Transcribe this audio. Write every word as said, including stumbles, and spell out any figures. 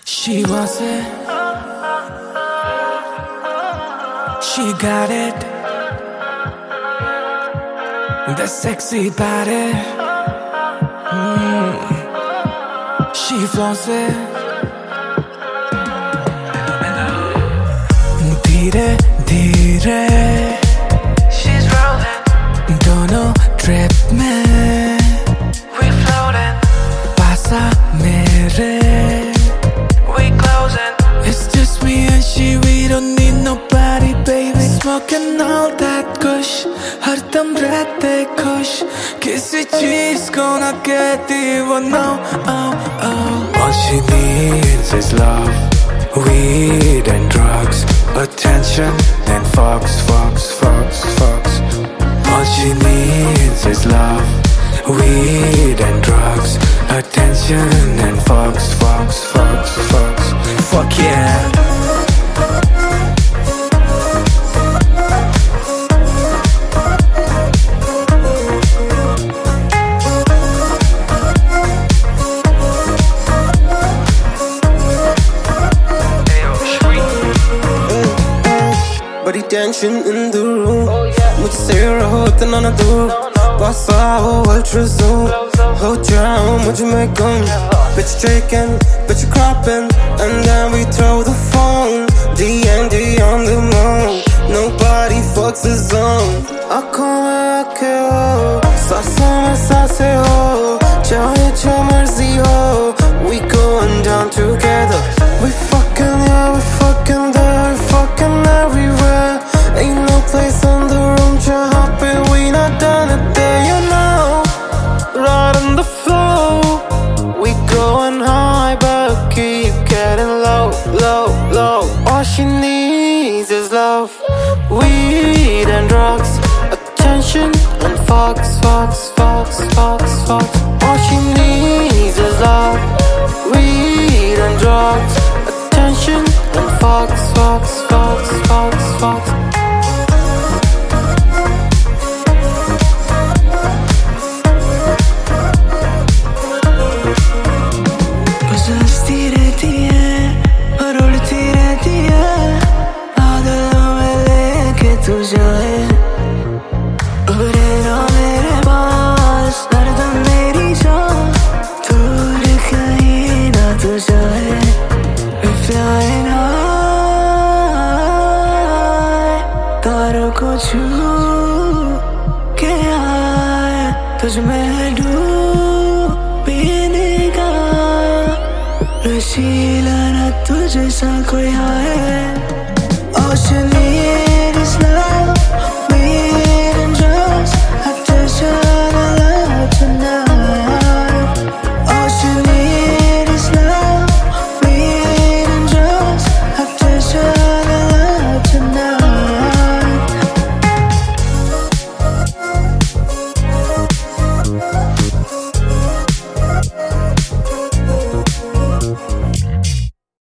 She wants it. She got it. That sexy body. Mm. She flaunts it. धीरे धीरे She's rolling, दोनों trip में we floating, पास आ मेरे. we closing. It's just me and she, we don't need nobody, baby. Smoking all that kush, हर दम रहते खुश, किसी चीज को ना कहती वो no, oh, oh. All she needs is love, weed and drugs, attention and fox, fox, fox, fox. All she needs is love, weed and drugs, attention and fox, fox, fox, fox. Fuck yeah. बड़ी tension in the room. मुझे सैर होता ना ना दूर. पास आओ ultrasound. हो जाओ मुझ में गुम. Bitch shaking, bitch cropping, and then we throw the phone. D and D on the moon. Nobody fucks the zone. आँखों में आँखें हो, सांसों में सांसें हो. चाहे जो मर्जी हो, we going down together. We fucking yeah, we fucking there, we fucking everywhere. Ain't no place in the room, jahan pe we not done it there, you know. Right on the floor, we going high but keep getting low, low, low. All she needs is love, weed and drugs, attention and fox, fox, fox, fox, fox. All she needs is love, weed and drugs, attention and fox, fox, fox, fox, fox. बस हंसती रहती है और उड़ती रहती है, बादलों में लेके तू जाए. उड़े ना मेरे पास हरदम मेरी जान, दूर कहीं ना तू जाए. We're flying high, तारों को छू के आए, तुझ में डूब पीने का नशीला ना तुझ सा कोई है. Ocean